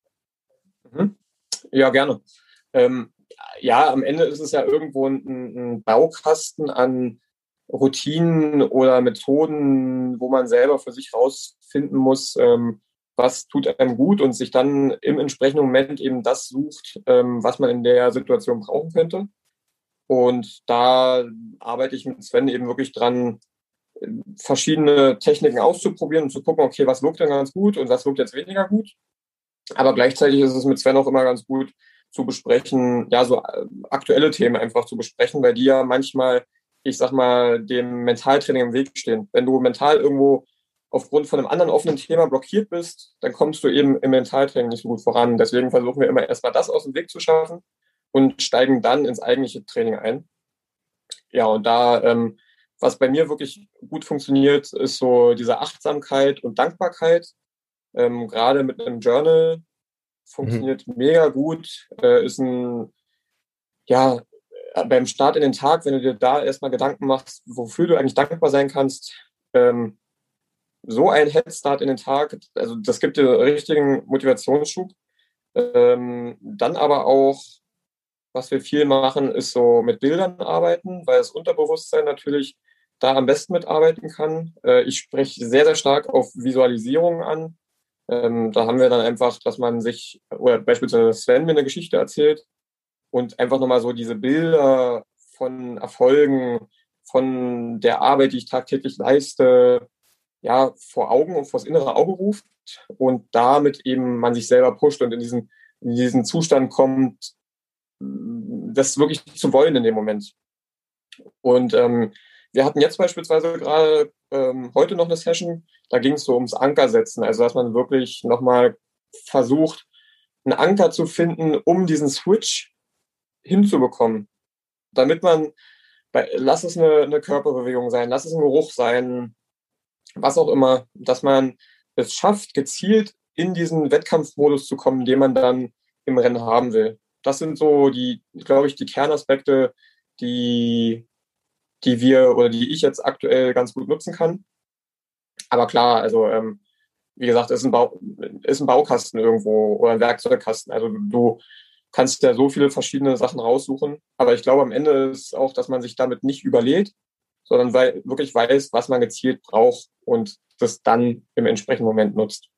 Ja, gerne. Am Ende ist es ja irgendwo ein Baukasten an Routinen oder Methoden, wo man selber für sich rausfinden muss, was tut einem gut und sich dann im entsprechenden Moment eben das sucht, was man in der Situation brauchen könnte. Und da arbeite ich mit Sven eben wirklich dran, verschiedene Techniken auszuprobieren und zu gucken, okay, was wirkt denn ganz gut und was wirkt jetzt weniger gut. Aber gleichzeitig ist es mit Sven auch immer ganz gut zu besprechen, so aktuelle Themen einfach zu besprechen, weil die ja manchmal, ich sag mal, dem Mentaltraining im Weg stehen. Wenn du mental irgendwo aufgrund von einem anderen offenen Thema blockiert bist, dann kommst du eben im Mentaltraining nicht so gut voran. Deswegen versuchen wir immer erstmal das aus dem Weg zu schaffen und steigen dann ins eigentliche Training ein. Ja, und da, was bei mir wirklich gut funktioniert, ist so diese Achtsamkeit und Dankbarkeit. Gerade mit einem Journal funktioniert mega gut. Ist ja, beim Start in den Tag, wenn du dir da erstmal Gedanken machst, wofür du eigentlich dankbar sein kannst, so ein Headstart in den Tag, also das gibt dir richtigen Motivationsschub. Dann aber auch, was wir viel machen, ist so mit Bildern arbeiten, weil das Unterbewusstsein natürlich da am besten mitarbeiten kann. Ich spreche sehr, sehr stark auf Visualisierungen an. Da haben wir dann einfach, dass man sich, oder beispielsweise Sven mir eine Geschichte erzählt und einfach nochmal so diese Bilder von Erfolgen, von der Arbeit, die ich tagtäglich leiste, ja, vor Augen und vors innere Auge ruft und damit eben man sich selber pusht und in diesen Zustand kommt, das wirklich zu wollen in dem Moment. Und wir hatten jetzt beispielsweise gerade heute noch eine Session, da ging es so ums Ankersetzen, also dass man wirklich nochmal versucht, einen Anker zu finden, um diesen Switch hinzubekommen, damit man, lass es eine Körperbewegung sein, lass es ein Geruch sein, was auch immer, dass man es schafft, gezielt in diesen Wettkampfmodus zu kommen, den man dann im Rennen haben will. Das sind so glaube ich, die Kernaspekte, die wir oder die ich jetzt aktuell ganz gut nutzen kann. Aber klar, also wie gesagt, ist ein Baukasten irgendwo oder ein Werkzeugkasten. Also du kannst ja so viele verschiedene Sachen raussuchen. Aber ich glaube, am Ende ist auch, dass man sich damit nicht überlädt, sondern wirklich weiß, was man gezielt braucht und das dann im entsprechenden Moment nutzt.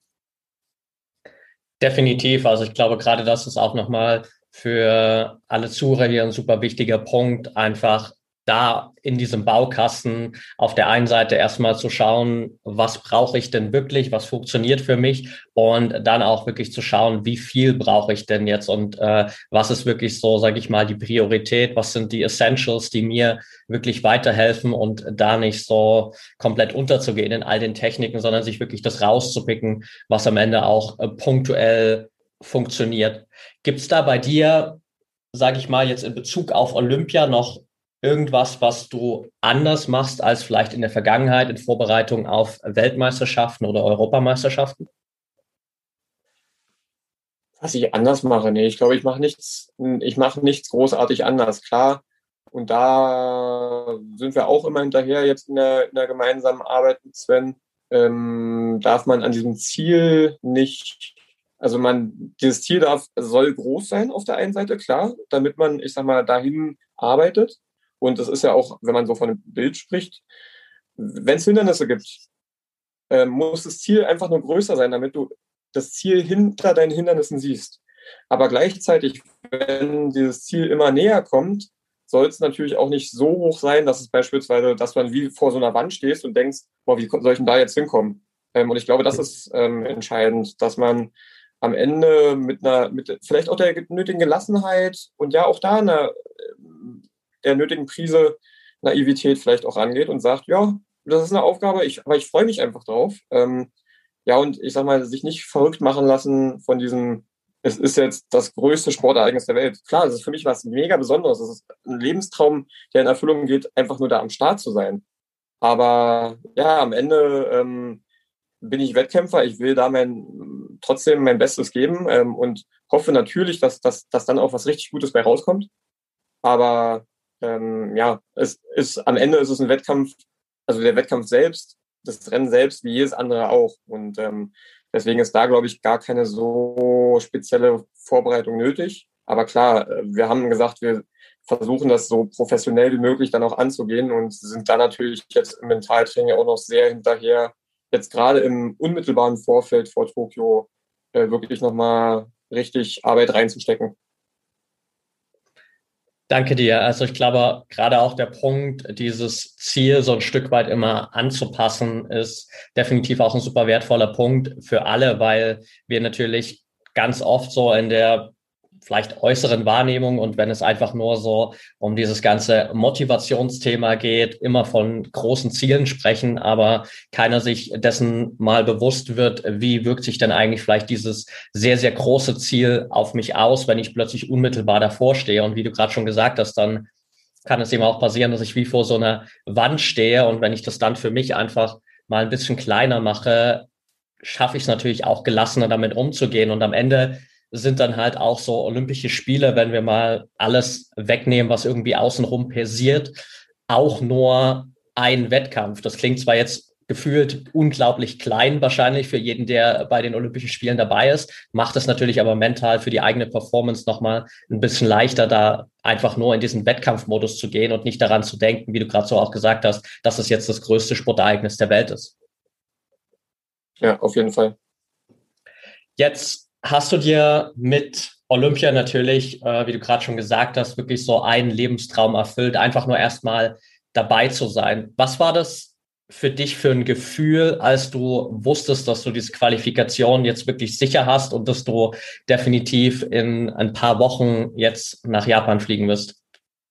Definitiv. Also ich glaube, gerade das ist auch nochmal für alle Zuhörer hier ein super wichtiger Punkt, einfach da in diesem Baukasten auf der einen Seite erstmal zu schauen, was brauche ich denn wirklich, was funktioniert für mich und dann auch wirklich zu schauen, wie viel brauche ich denn jetzt und was ist wirklich so, sage ich mal, die Priorität, was sind die Essentials, die mir wirklich weiterhelfen und da nicht so komplett unterzugehen in all den Techniken, sondern sich wirklich das rauszupicken, was am Ende auch punktuell funktioniert. Gibt es da bei dir, sage ich mal, jetzt in Bezug auf Olympia noch irgendwas, was du anders machst als vielleicht in der Vergangenheit in Vorbereitung auf Weltmeisterschaften oder Europameisterschaften? Was ich anders mache, nee, ich glaube, ich mache nichts großartig anders, klar. Und da sind wir auch immer hinterher jetzt in der gemeinsamen Arbeit mit Sven. Darf man an diesem Ziel nicht, also dieses Ziel soll groß sein auf der einen Seite, klar, damit man, ich sag mal, dahin arbeitet. Und das ist ja auch, wenn man so von einem Bild spricht, wenn es Hindernisse gibt, muss das Ziel einfach nur größer sein, damit du das Ziel hinter deinen Hindernissen siehst. Aber gleichzeitig, wenn dieses Ziel immer näher kommt, soll es natürlich auch nicht so hoch sein, dass es beispielsweise, dass man wie vor so einer Wand stehst und denkst, boah, wie soll ich denn da jetzt hinkommen? Und ich glaube, das ist entscheidend, dass man am Ende mit vielleicht auch der nötigen Gelassenheit und ja auch da der nötigen Prise Naivität vielleicht auch rangeht und sagt, ja, das ist eine Aufgabe, aber ich freue mich einfach drauf. Ja, und ich sag mal, sich nicht verrückt machen lassen von diesem, es ist jetzt das größte Sportereignis der Welt. Klar, es ist für mich was mega Besonderes. Es ist ein Lebenstraum, der in Erfüllung geht, einfach nur da am Start zu sein. Aber ja, am Ende bin ich Wettkämpfer. Ich will da trotzdem mein Bestes geben und hoffe natürlich, dass dann auch was richtig Gutes bei rauskommt. Aber ja, am Ende ist es ein Wettkampf, also der Wettkampf selbst, das Rennen selbst, wie jedes andere auch. Und deswegen ist da, glaube ich, gar keine so spezielle Vorbereitung nötig. Aber klar, wir haben gesagt, wir versuchen das so professionell wie möglich dann auch anzugehen und sind da natürlich jetzt im Mentaltraining auch noch sehr hinterher, jetzt gerade im unmittelbaren Vorfeld vor Tokio wirklich nochmal richtig Arbeit reinzustecken. Danke dir. Also ich glaube, gerade auch der Punkt, dieses Ziel so ein Stück weit immer anzupassen, ist definitiv auch ein super wertvoller Punkt für alle, weil wir natürlich ganz oft so in der vielleicht äußeren Wahrnehmung und wenn es einfach nur so um dieses ganze Motivationsthema geht, immer von großen Zielen sprechen, aber keiner sich dessen mal bewusst wird, wie wirkt sich denn eigentlich vielleicht dieses sehr, sehr große Ziel auf mich aus, wenn ich plötzlich unmittelbar davor stehe. Und wie du gerade schon gesagt hast, dann kann es eben auch passieren, dass ich wie vor so einer Wand stehe und wenn ich das dann für mich einfach mal ein bisschen kleiner mache, schaffe ich es natürlich auch gelassener damit umzugehen. Und am Ende sind dann halt auch so Olympische Spiele, wenn wir mal alles wegnehmen, was irgendwie außenrum passiert, auch nur ein Wettkampf. Das klingt zwar jetzt gefühlt unglaublich klein wahrscheinlich für jeden, der bei den Olympischen Spielen dabei ist, macht es natürlich aber mental für die eigene Performance nochmal ein bisschen leichter, da einfach nur in diesen Wettkampfmodus zu gehen und nicht daran zu denken, wie du gerade so auch gesagt hast, dass es jetzt das größte Sportereignis der Welt ist. Ja, auf jeden Fall. Jetzt hast du dir mit Olympia natürlich, wie du gerade schon gesagt hast, wirklich so einen Lebenstraum erfüllt, einfach nur erstmal dabei zu sein. Was war das für dich für ein Gefühl, als du wusstest, dass du diese Qualifikation jetzt wirklich sicher hast und dass du definitiv in ein paar Wochen jetzt nach Japan fliegen wirst?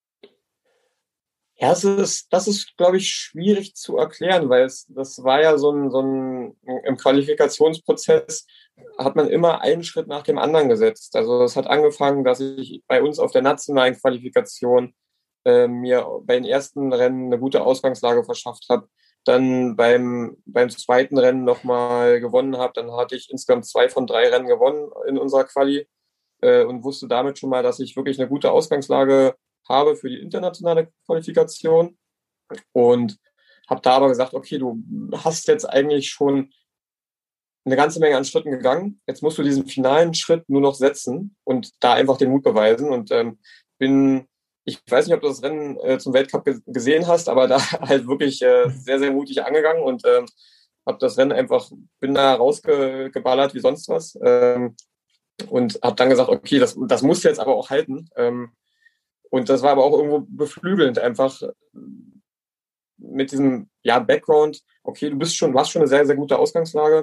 Ja, das ist, glaube ich, schwierig zu erklären, weil das war ja im Qualifikationsprozozess hat man immer einen Schritt nach dem anderen gesetzt. Also es hat angefangen, dass ich bei uns auf der nationalen Qualifikation mir bei den ersten Rennen eine gute Ausgangslage verschafft habe, dann beim zweiten Rennen nochmal gewonnen habe. Dann hatte ich insgesamt 2 von 3 Rennen gewonnen in unserer Quali und wusste damit schon mal, dass ich wirklich eine gute Ausgangslage habe für die internationale Qualifikation und habe da aber gesagt, okay, du hast jetzt eigentlich schon eine ganze Menge an Schritten gegangen. Jetzt musst du diesen finalen Schritt nur noch setzen und da einfach den Mut beweisen. Und ich weiß nicht, ob du das Rennen zum Weltcup gesehen hast, aber da halt wirklich sehr, sehr mutig angegangen und habe das Rennen einfach, bin da rausgeballert wie sonst was und habe dann gesagt, okay, das muss jetzt aber auch halten. Und das war aber auch irgendwo beflügelnd, einfach mit diesem Background, okay, du hast schon eine sehr, sehr gute Ausgangslage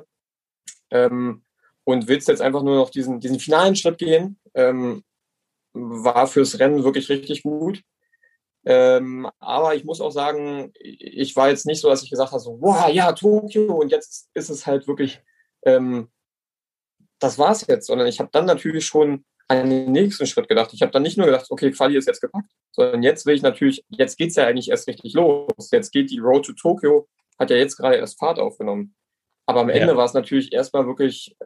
und willst jetzt einfach nur noch diesen finalen Schritt gehen, war fürs Rennen wirklich richtig gut. Aber ich muss auch sagen, ich war jetzt nicht so, dass ich gesagt habe, so, wow, ja, Tokio und jetzt ist es halt wirklich, das war's jetzt, sondern ich habe dann natürlich schon an den nächsten Schritt gedacht. Ich habe dann nicht nur gedacht, okay, Quali ist jetzt gepackt, sondern jetzt geht's ja eigentlich erst richtig los. Jetzt geht die Road to Tokio, hat ja jetzt gerade erst Fahrt aufgenommen. Aber am Ende war es natürlich erstmal wirklich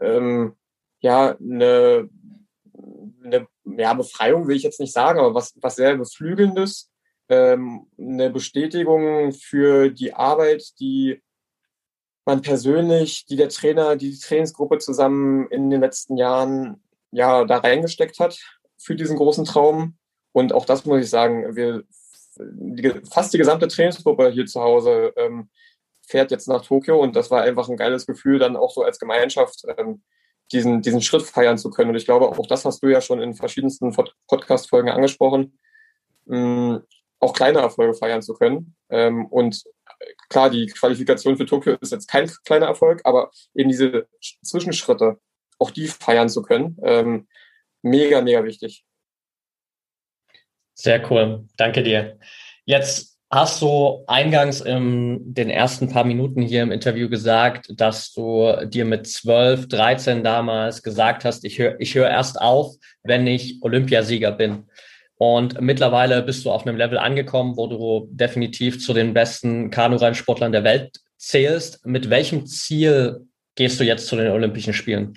eine Befreiung will ich jetzt nicht sagen, aber was sehr Beflügelndes, eine Bestätigung für die Arbeit, die man persönlich, die der Trainer, die Trainingsgruppe zusammen in den letzten Jahren da reingesteckt hat für diesen großen Traum. Und auch das muss ich sagen, fast die gesamte Trainingsgruppe hier zu Hause fährt jetzt nach Tokio und das war einfach ein geiles Gefühl, dann auch so als Gemeinschaft diesen Schritt feiern zu können. Und ich glaube, auch das hast du ja schon in verschiedensten Podcast-Folgen angesprochen, auch kleine Erfolge feiern zu können. Und klar, die Qualifikation für Tokio ist jetzt kein kleiner Erfolg, aber eben diese Zwischenschritte, auch die feiern zu können, mega, mega wichtig. Sehr cool. Danke dir. Jetzt hast du eingangs in den ersten paar Minuten hier im Interview gesagt, dass du dir mit 12, 13 damals gesagt hast, ich hör erst auf, wenn ich Olympiasieger bin. Und mittlerweile bist du auf einem Level angekommen, wo du definitiv zu den besten Kanurennsportlern der Welt zählst. Mit welchem Ziel gehst du jetzt zu den Olympischen Spielen?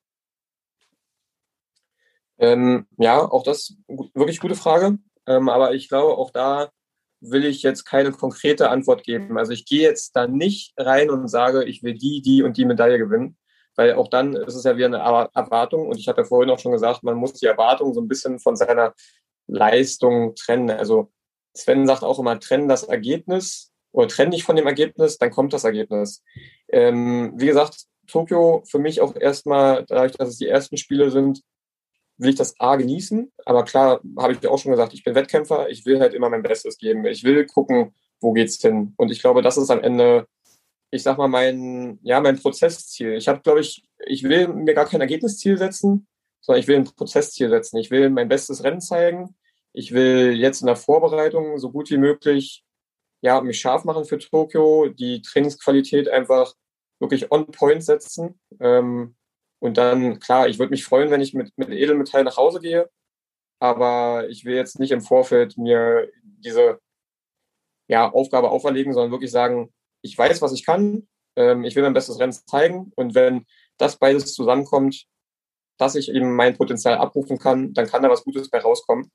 Auch das wirklich gute Frage. Aber ich glaube, auch da will ich jetzt keine konkrete Antwort geben. Also ich gehe jetzt da nicht rein und sage, ich will die und die Medaille gewinnen, weil auch dann ist es ja wieder eine Erwartung. Und ich habe ja vorhin auch schon gesagt, man muss die Erwartung so ein bisschen von seiner Leistung trennen. Also Sven sagt auch immer, trenn das Ergebnis oder trenn dich von dem Ergebnis, dann kommt das Ergebnis. Wie gesagt, Tokio für mich auch erstmal, dadurch, dass es die ersten Spiele sind, will ich das A genießen, aber klar, habe ich dir auch schon gesagt, ich bin Wettkämpfer, ich will halt immer mein Bestes geben. Ich will gucken, wo geht's hin. Und ich glaube, das ist am Ende, ich sag mal, mein Prozessziel. Ich habe, glaube ich will mir gar kein Ergebnisziel setzen, sondern ich will ein Prozessziel setzen. Ich will mein bestes Rennen zeigen. Ich will jetzt in der Vorbereitung so gut wie möglich mich scharf machen für Tokio, die Trainingsqualität einfach wirklich on point setzen. Und dann, klar, ich würde mich freuen, wenn ich mit Edelmetall nach Hause gehe, aber ich will jetzt nicht im Vorfeld mir diese Aufgabe auferlegen, sondern wirklich sagen, ich weiß, was ich kann, ich will mein bestes Rennen zeigen und wenn das beides zusammenkommt, dass ich eben mein Potenzial abrufen kann, dann kann da was Gutes bei rauskommen.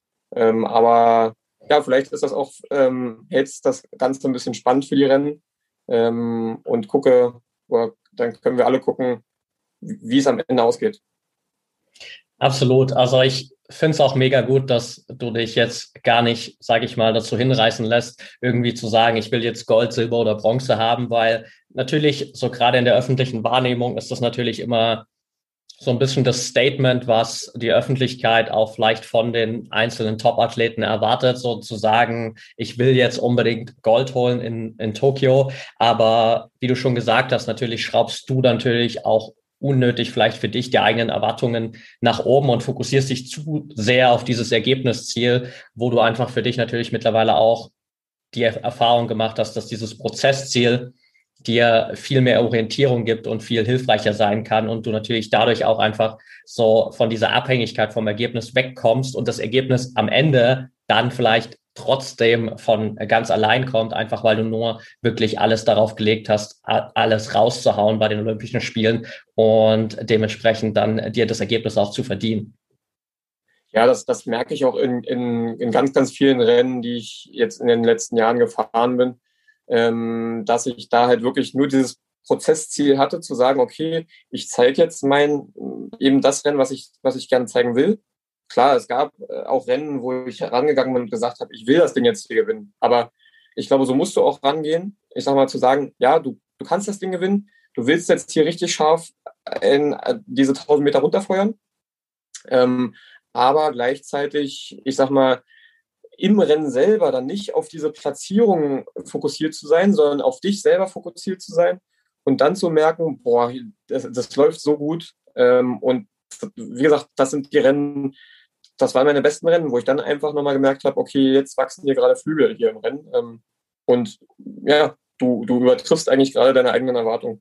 Aber ja, vielleicht ist das auch, hält das Ganze ein bisschen spannend für die Rennen und dann können wir alle gucken, wie es am Ende ausgeht. Absolut. Also ich finde es auch mega gut, dass du dich jetzt gar nicht, sage ich mal, dazu hinreißen lässt, irgendwie zu sagen, ich will jetzt Gold, Silber oder Bronze haben, weil natürlich so gerade in der öffentlichen Wahrnehmung ist das natürlich immer so ein bisschen das Statement, was die Öffentlichkeit auch vielleicht von den einzelnen Top-Athleten erwartet, so zu sagen, ich will jetzt unbedingt Gold holen in Tokio. Aber wie du schon gesagt hast, natürlich schraubst du natürlich auch unnötig vielleicht für dich die eigenen Erwartungen nach oben und fokussierst dich zu sehr auf dieses Ergebnisziel, wo du einfach für dich natürlich mittlerweile auch die Erfahrung gemacht hast, dass dieses Prozessziel dir viel mehr Orientierung gibt und viel hilfreicher sein kann und du natürlich dadurch auch einfach so von dieser Abhängigkeit vom Ergebnis wegkommst und das Ergebnis am Ende dann vielleicht trotzdem von ganz allein kommt, einfach weil du nur wirklich alles darauf gelegt hast, alles rauszuhauen bei den Olympischen Spielen und dementsprechend dann dir das Ergebnis auch zu verdienen. Ja, das merke ich auch in ganz, ganz vielen Rennen, die ich jetzt in den letzten Jahren gefahren bin, dass ich da halt wirklich nur dieses Prozessziel hatte, zu sagen, okay, ich zeige jetzt eben das Rennen, was ich gerne zeigen will. Klar, es gab auch Rennen, wo ich herangegangen bin und gesagt habe, ich will das Ding jetzt hier gewinnen. Aber ich glaube, so musst du auch rangehen. Ich sag mal, zu sagen, ja, du kannst das Ding gewinnen. Du willst jetzt hier richtig scharf in diese 1000 Meter runterfeuern. Aber gleichzeitig, ich sag mal, im Rennen selber dann nicht auf diese Platzierung fokussiert zu sein, sondern auf dich selber fokussiert zu sein und dann zu merken, boah, das läuft so gut. Und wie gesagt, das sind die Rennen, das waren meine besten Rennen, wo ich dann einfach nochmal gemerkt habe, okay, jetzt wachsen hier gerade Flügel hier im Rennen. Und ja, du übertriffst eigentlich gerade deine eigenen Erwartungen.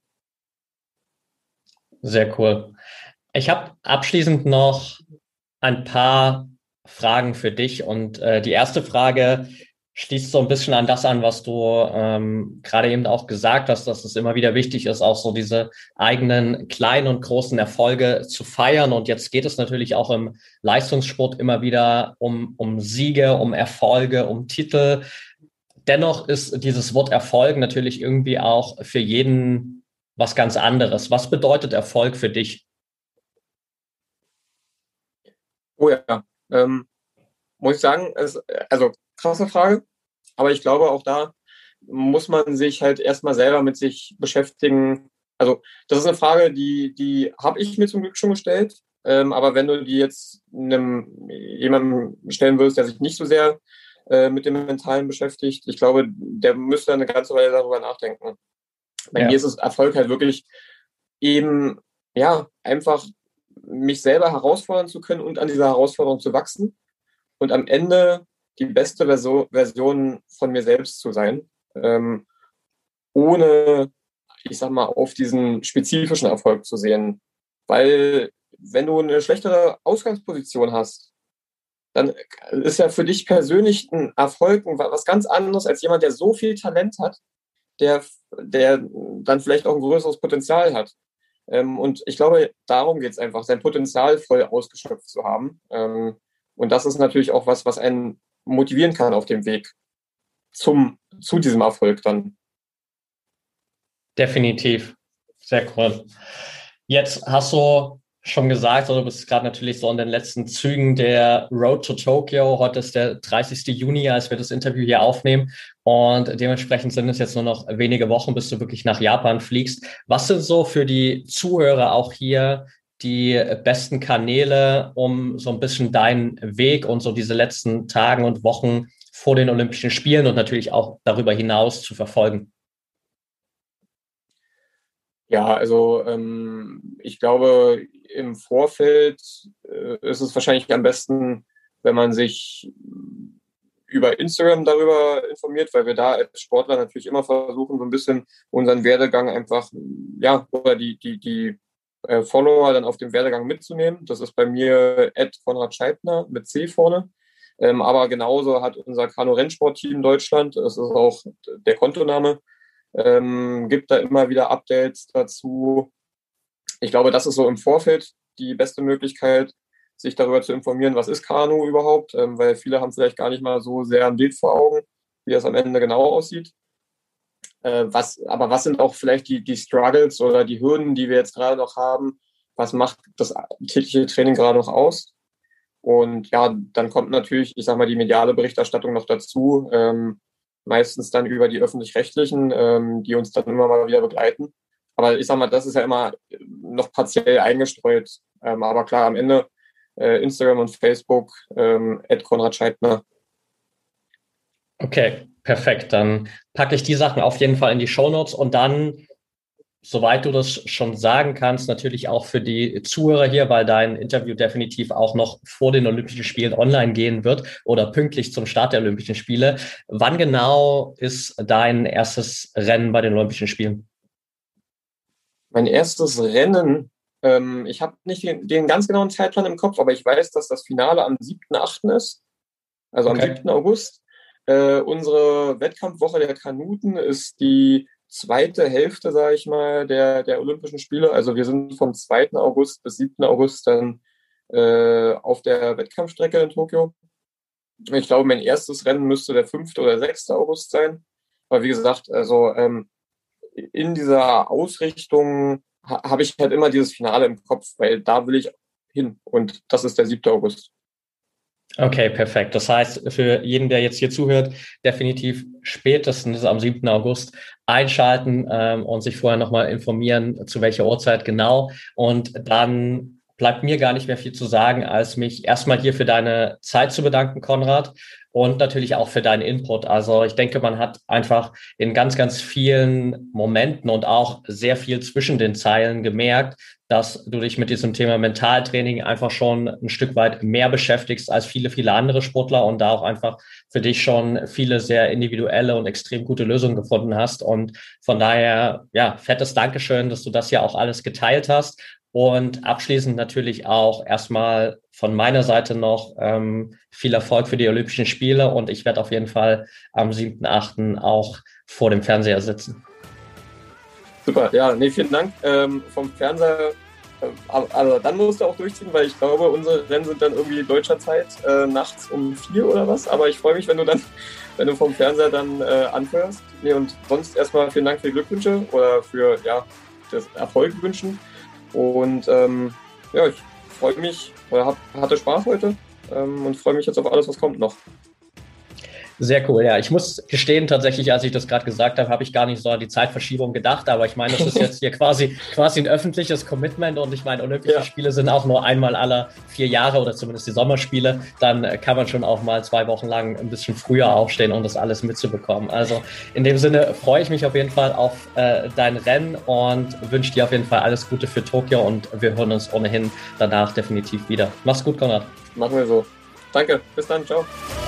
Sehr cool. Ich habe abschließend noch ein paar Fragen für dich und die erste Frage schließt so ein bisschen an das an, was du gerade eben auch gesagt hast, dass es immer wieder wichtig ist, auch so diese eigenen kleinen und großen Erfolge zu feiern. Und jetzt geht es natürlich auch im Leistungssport immer wieder um Siege, um Erfolge, um Titel. Dennoch ist dieses Wort Erfolg natürlich irgendwie auch für jeden was ganz anderes. Was bedeutet Erfolg für dich? Oh ja, muss ich sagen, also krasse Frage, aber ich glaube, auch da muss man sich halt erstmal selber mit sich beschäftigen. Also das ist eine Frage, die habe ich mir zum Glück schon gestellt, aber wenn du die jetzt jemandem stellen würdest, der sich nicht so sehr mit dem Mentalen beschäftigt, ich glaube, der müsste eine ganze Weile darüber nachdenken. Bei mir ist es Erfolg halt wirklich eben, ja, einfach mich selber herausfordern zu können und an dieser Herausforderung zu wachsen und am Ende die beste Version von mir selbst zu sein, ohne, ich sag mal, auf diesen spezifischen Erfolg zu sehen. Weil wenn du eine schlechtere Ausgangsposition hast, dann ist ja für dich persönlich ein Erfolg was ganz anderes als jemand, der so viel Talent hat, der dann vielleicht auch ein größeres Potenzial hat. Und ich glaube, darum geht es einfach, sein Potenzial voll ausgeschöpft zu haben. Und das ist natürlich auch was einen motivieren kann auf dem Weg zu diesem Erfolg dann. Definitiv. Sehr cool. Jetzt hast du schon gesagt, oder du bist gerade natürlich so in den letzten Zügen der Road to Tokyo. Heute ist der 30. Juni, als wir das Interview hier aufnehmen. Und dementsprechend sind es jetzt nur noch wenige Wochen, bis du wirklich nach Japan fliegst. Was sind so für die Zuhörer auch hier die besten Kanäle, um so ein bisschen deinen Weg und so diese letzten Tagen und Wochen vor den Olympischen Spielen und natürlich auch darüber hinaus zu verfolgen? Ja, also ich glaube, im Vorfeld ist es wahrscheinlich am besten, wenn man sich über Instagram darüber informiert, weil wir da als Sportler natürlich immer versuchen, so ein bisschen unseren Werdegang einfach, ja, oder die Follower dann auf dem Werdegang mitzunehmen. Das ist bei mir @Konrad Scheibner mit C vorne. Aber genauso hat unser Kanu-Rennsport-Team Deutschland, das ist auch der Kontoname, gibt da immer wieder Updates dazu. Ich glaube, das ist so im Vorfeld die beste Möglichkeit, sich darüber zu informieren, was ist Kanu überhaupt, weil viele haben vielleicht gar nicht mal so sehr ein Bild vor Augen, wie das am Ende genau aussieht. Was sind auch vielleicht die Struggles oder die Hürden, die wir jetzt gerade noch haben? Was macht das tägliche Training gerade noch aus? Und ja, dann kommt natürlich, ich sag mal, die mediale Berichterstattung noch dazu, meistens dann über die Öffentlich-Rechtlichen, die uns dann immer mal wieder begleiten. Aber ich sag mal, das ist ja immer noch partiell eingestreut. Aber klar, am Ende Instagram und Facebook, @Konrad Scheibner. Okay, perfekt. Dann packe ich die Sachen auf jeden Fall in die Shownotes und dann, soweit du das schon sagen kannst, natürlich auch für die Zuhörer hier, weil dein Interview definitiv auch noch vor den Olympischen Spielen online gehen wird oder pünktlich zum Start der Olympischen Spiele. Wann genau ist dein erstes Rennen bei den Olympischen Spielen? Mein erstes Rennen, ich habe nicht den ganz genauen Zeitplan im Kopf, aber ich weiß, dass das Finale am 7.8. ist, also am 7. August. Unsere Wettkampfwoche der Kanuten ist die zweite Hälfte, sage ich mal, der Olympischen Spiele. Also wir sind vom 2. August bis 7. August dann auf der Wettkampfstrecke in Tokio. Ich glaube, mein erstes Rennen müsste der 5. oder 6. August sein. Aber wie gesagt, also in dieser Ausrichtung habe ich halt immer dieses Finale im Kopf, weil da will ich hin. Und das ist der 7. August. Okay, perfekt. Das heißt, für jeden, der jetzt hier zuhört, definitiv spätestens am 7. August einschalten und sich vorher nochmal informieren, zu welcher Uhrzeit genau. Und dann bleibt mir gar nicht mehr viel zu sagen, als mich erstmal hier für deine Zeit zu bedanken, Konrad, und natürlich auch für deinen Input. Also ich denke, man hat einfach in ganz, ganz vielen Momenten und auch sehr viel zwischen den Zeilen gemerkt, dass du dich mit diesem Thema Mentaltraining einfach schon ein Stück weit mehr beschäftigst als viele, viele andere Sportler und da auch einfach für dich schon viele sehr individuelle und extrem gute Lösungen gefunden hast. Und von daher, ja, fettes Dankeschön, dass du das ja auch alles geteilt hast. Und abschließend natürlich auch erstmal von meiner Seite noch viel Erfolg für die Olympischen Spiele und ich werde auf jeden Fall am 7.8. auch vor dem Fernseher sitzen. Super, ja, nee, vielen Dank. Vom Fernseher, also dann musst du auch durchziehen, weil ich glaube, unsere Rennen sind dann irgendwie deutscher Zeit nachts um 4 oder was. Aber ich freue mich, wenn du vom Fernseher dann anfährst. Nee, und sonst erstmal vielen Dank für die Glückwünsche oder für das Erfolg wünschen. Und ja, ich freue mich oder hatte Spaß heute und freue mich jetzt auf alles, was kommt noch. Sehr cool, ja. Ich muss gestehen, tatsächlich, als ich das gerade gesagt habe, habe ich gar nicht so an die Zeitverschiebung gedacht, aber ich meine, das ist jetzt hier quasi ein öffentliches Commitment und ich meine, Olympische Spiele sind auch nur einmal alle 4 Jahre oder zumindest die Sommerspiele, dann kann man schon auch mal 2 Wochen lang ein bisschen früher aufstehen, um das alles mitzubekommen. Also in dem Sinne freue ich mich auf jeden Fall auf dein Rennen und wünsche dir auf jeden Fall alles Gute für Tokio und wir hören uns ohnehin danach definitiv wieder. Mach's gut, Konrad. Machen wir so. Danke, bis dann, ciao.